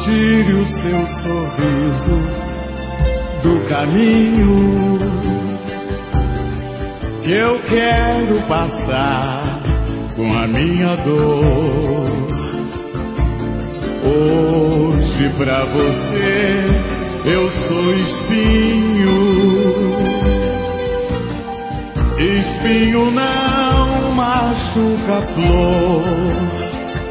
Tire o seu sorriso do caminho, que eu quero passar com a minha dor. Hoje pra você eu sou espinho. Espinho não machuca a flor.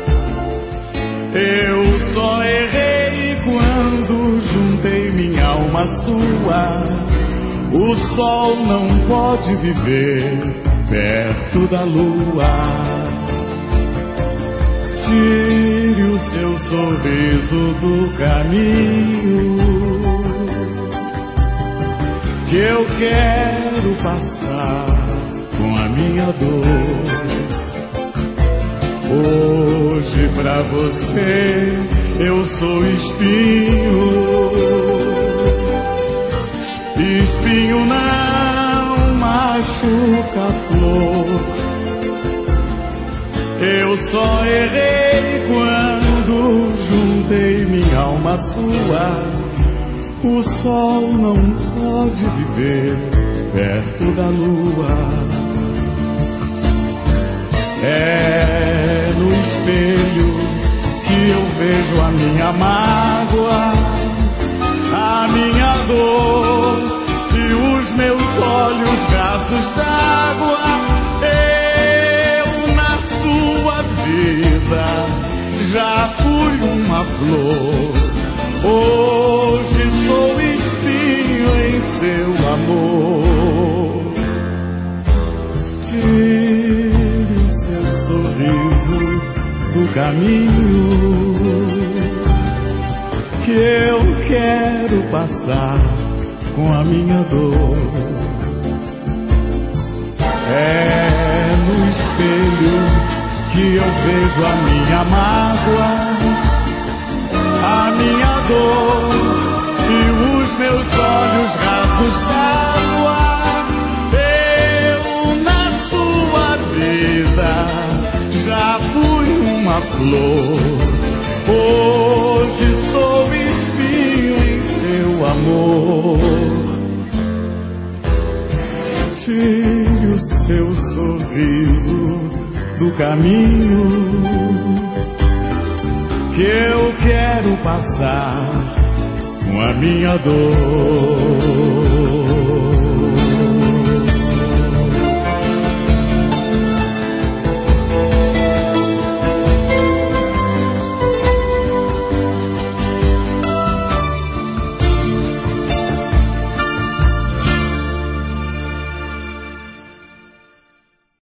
Eu só errei quando juntei minha alma à sua. O sol não pode viver perto da lua. Tire o seu sorriso do caminho, que eu quero passar com a minha dor. Hoje pra você eu sou espinho. Espinho não machuca a flor. Eu só errei quando juntei minha alma à sua. O sol não pode viver perto da lua. É no espelho que eu vejo a minha mágoa, a minha dor e os meus olhos rasos d'água. Eu na sua vida já fui uma flor. Hoje sou espinho em seu amor. Tire o seu sorriso do caminho, que eu quero passar com a minha dor. É no espelho que eu vejo a minha mágoa, a minha dor e os meus olhos rasos d'água. Eu na sua vida já fui uma flor. Hoje sou espinho em seu amor. Tire o seu sorriso do caminho, que eu quero passar com a minha dor.